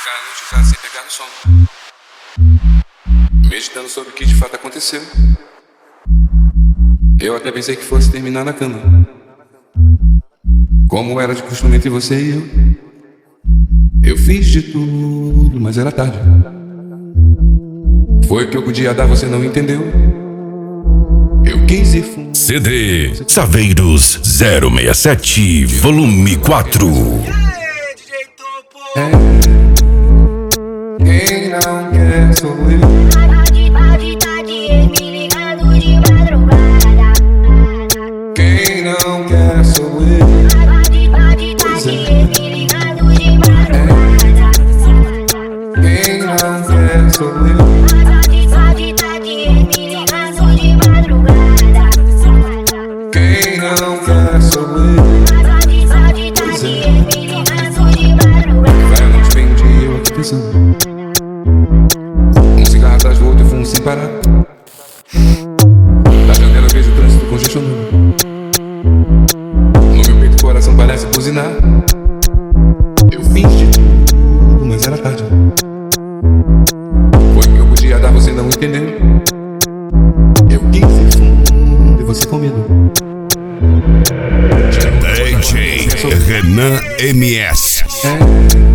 ficar a noite já sem pegar no sono, meditando sobre o que de fato aconteceu. Eu até pensei que fosse terminar na cama, como era de costume entre você e eu. Eu fiz de tudo, mas era tarde. Foi o que eu podia dar, você não entendeu. Eu quis ir fundo. CD Saveiros 067, volume 4. Quem não quer sou eu. Me ligando de madrugada. Quem não quer sou eu. Pois é. Me ligando de madrugada. Quem não quer sou eu. Me ligando de madrugada. Quem não quer sou eu. Pois é. Me ligando de madrugada. Vai a noite bem dia eu aqui pensando. Um cigarro atrás do outro e fumo sem parar. Da janela eu vejo o trânsito congestionando. No meu peito o coração parece buzinar. Eu fiz de tudo, mas era tarde. Foi o que eu podia dar, você não entendeu. Eu quis ir fundo e você com medo. DJ Renan MS.